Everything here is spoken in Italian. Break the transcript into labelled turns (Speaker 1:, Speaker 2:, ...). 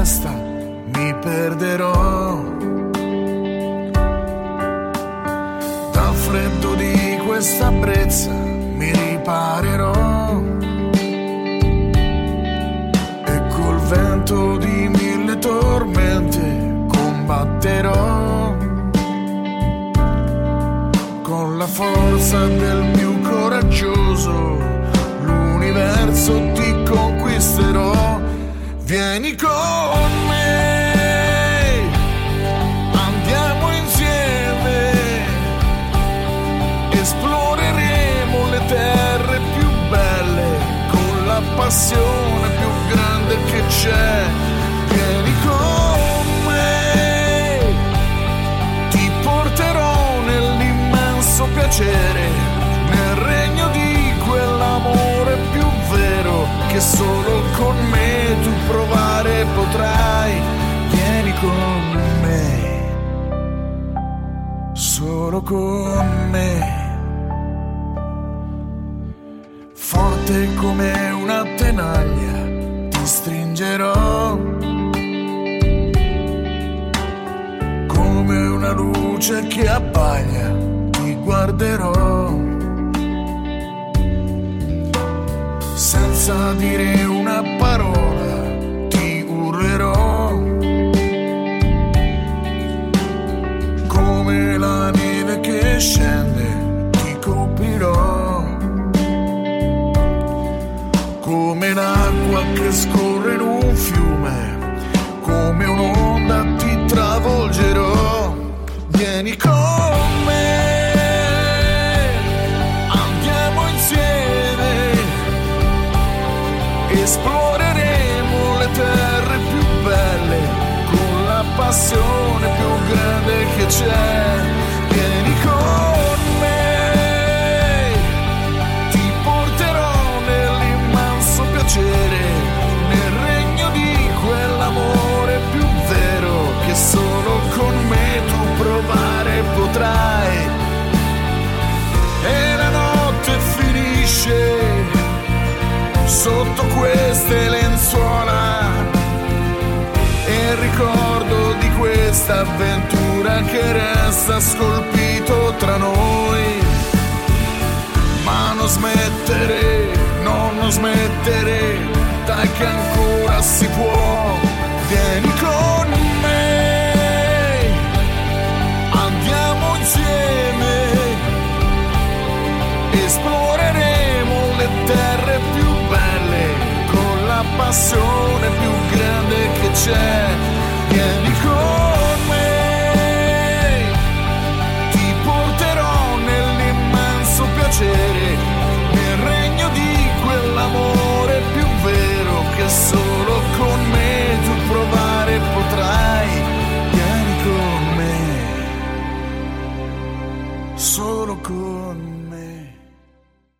Speaker 1: tempesta mi perderò. Dal freddo di questa brezza mi riparerò e col vento di mille tormente combatterò. Con la forza del più coraggioso l'universo ti conquisterò. Vieni con me, andiamo insieme, esploreremo le terre più belle con la passione più grande che c'è. Vieni con me, ti porterò nell'immenso piacere, nel regno di quell'amore più vero che solo con me tu provare potrai. Vieni con me, solo con me. Forte come una tenaglia ti stringerò, come una luce che abbaglia ti guarderò. Senza dire una parola ti urlerò, come la neve che scende ti coprirò, come l'acqua che scorre in un fiume, come un'onda ti travolgerò. Vieni con me, andiamo insieme, esploreremo le terre più belle con la passione più grande che c'è. Vieni con me, ti porterò nell'immenso piacere, nel regno di quell'amore più vero che solo con me tu provare potrai. E la notte finisce sotto queste lenzuola e il ricordo di questa avventura che resta scolpito tra noi. Ma non smettere, non smettere, dai che ancora si può. Vieni con me, andiamo insieme, esploreremo le terre più belle con la passione più grande che c'è. Vieni con me, ti porterò nell'immenso piacere, nel regno di quell'amore più vero che solo con me tu provare potrai. Vieni con me, solo con me.